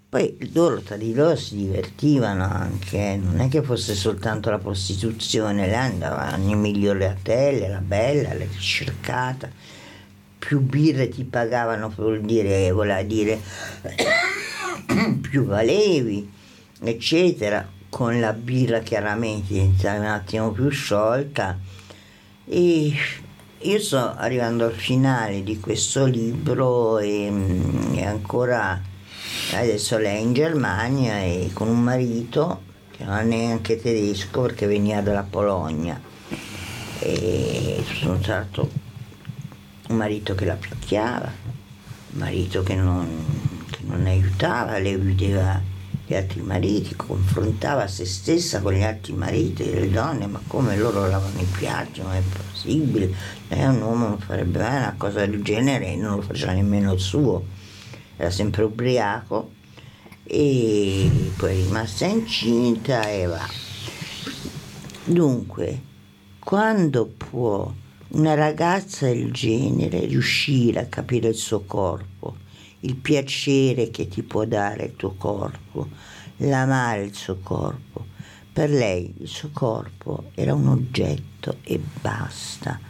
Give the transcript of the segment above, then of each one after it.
Poi loro tra di loro si divertivano anche, non è che fosse soltanto la prostituzione, lei andava nei migliori hotel, la bella, la ricercata, più birre ti pagavano voleva dire più valevi, eccetera. Con la birra chiaramente diventava un attimo più sciolta. E io sto arrivando al finale di questo libro e ancora adesso lei è in Germania e con un marito che non è neanche tedesco perché veniva dalla Polonia, e sono stato un marito che la picchiava, un marito che non aiutava, lei vedeva gli altri mariti, confrontava se stessa con gli altri mariti delle donne, ma come loro lavano i piatti, non è possibile, lei un uomo non farebbe mai una cosa del genere e non lo faceva nemmeno il suo, era sempre ubriaco, e poi è rimasta incinta e va. Dunque, quando può una ragazza del genere riuscire a capire il suo corpo, il piacere che ti può dare il tuo corpo, l'amare il suo corpo, per lei il suo corpo era un oggetto e basta.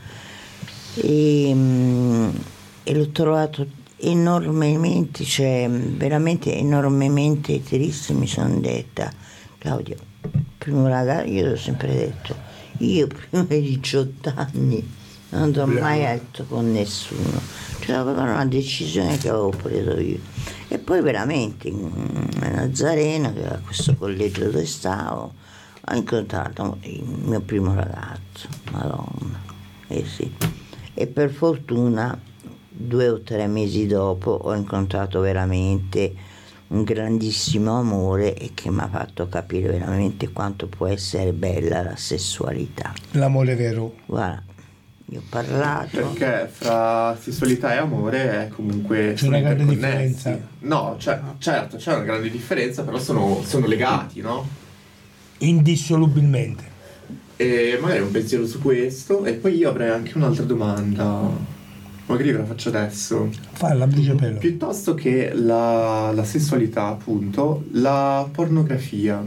E l'ho trovato enormemente, cioè veramente enormemente triste. Mi sono detta, Claudia, primo ragazzo, io l'ho sempre detto, io prima dei 18 anni non andrò mai a letto con nessuno, cioè aveva una decisione che avevo preso io. E poi veramente a Nazareno, che era questo collegio dove stavo, ho incontrato il mio primo ragazzo, Madonna, sì. E per fortuna 2 o 3 mesi dopo ho incontrato veramente un grandissimo amore e che mi ha fatto capire veramente quanto può essere bella la sessualità. L'amore vero. Guarda, io ho parlato. Perché fra sessualità e amore è comunque c'è una grande differenza. No, certo, c'è una grande differenza, però sono legati, no? Indissolubilmente. E magari un pensiero su questo, e poi io avrei anche un'altra domanda, magari ve la faccio adesso. Falla, bruciapelo. Piuttosto che la sessualità, appunto, la pornografia.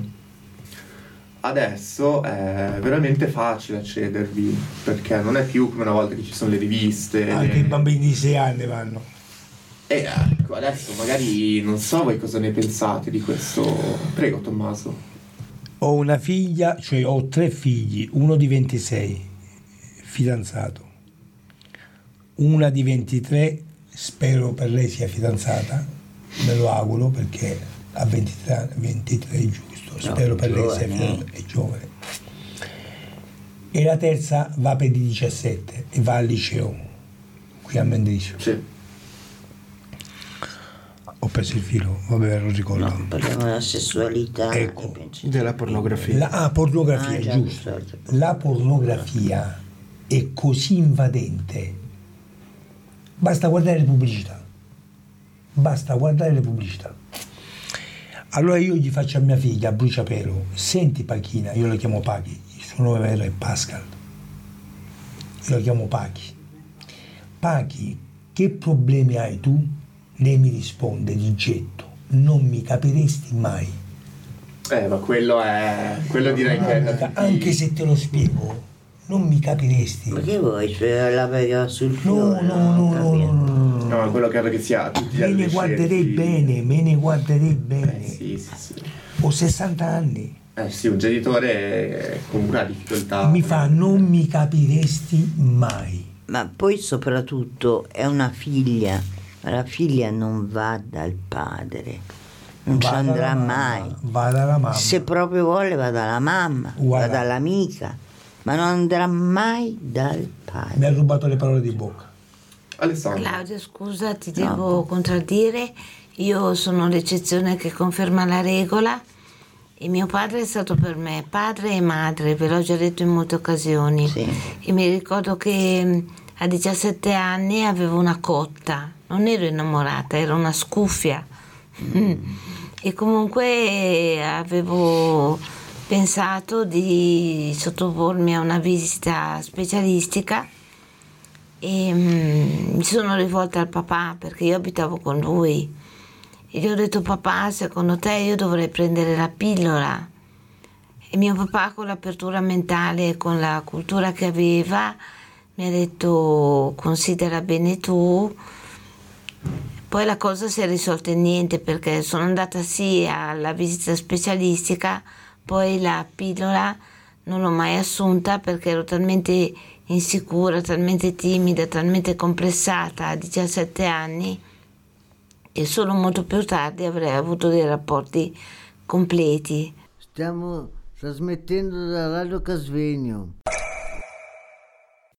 Adesso è veramente facile accedervi, perché non è più come una volta che ci sono le riviste. Anche i bambini di 6 anni vanno. E ecco, adesso magari non so voi cosa ne pensate di questo. Prego, Tommaso. Ho una figlia, cioè ho 3 figli, uno di 26, fidanzato, una di 23, spero per lei sia fidanzata, me lo auguro perché a 23 è giusto, spero per lei sia fidanzata, è giovane. E la terza va per i 17 e va al liceo, qui a Mendrisio. Sì. Ho perso il filo, vabbè, non ricordo. No, parliamo della sessualità, ecco, della pornografia. Pornografia, giusto. La pornografia è così invadente. Basta guardare le pubblicità. Allora io gli faccio a mia figlia, a bruciapelo, senti Pachina, io lo chiamo Pachi, il suo nome vero è Pascal. Io lo chiamo Pachi. Pachi, che problemi hai tu? Lei mi risponde di getto, non mi capiresti mai. Ma quello direi che è anche se te lo spiego, non mi capiresti. Ma che vuoi? Cioè la pega sul fiore? No, quello credo che sia tutti gli adolescenti. Me ne guarderei bene. Sì. Ho 60 anni. Sì, un genitore comunque ha difficoltà. Mi fa, non mi capiresti mai. Ma poi soprattutto è una figlia. La figlia non va dal padre, non ci andrà mai. Va dalla mamma. Se proprio vuole va dalla mamma, va dall'amica, ma non andrà mai dal padre. Mi ha rubato le parole di bocca. Alessandro. Claudia, scusa, ti devo contraddire. Io sono l'eccezione che conferma la regola. E mio padre è stato per me padre e madre, ve l'ho già detto in molte occasioni. Sì. E mi ricordo che a 17 anni avevo una cotta. Non ero innamorata, era una scuffia. E comunque avevo pensato di sottopormi a una visita specialistica e mi sono rivolta al papà perché io abitavo con lui E gli ho detto: papà, secondo te io dovrei prendere la pillola? E mio papà, con l'apertura mentale e con la cultura che aveva, mi ha detto: considera bene tu. Poi la cosa si è risolta in niente, perché sono andata sì alla visita specialistica, poi la pillola non l'ho mai assunta perché ero talmente insicura, talmente timida, talmente complessata a 17 anni, che solo molto più tardi avrei avuto dei rapporti completi. Stiamo trasmettendo da Radio Casvegno.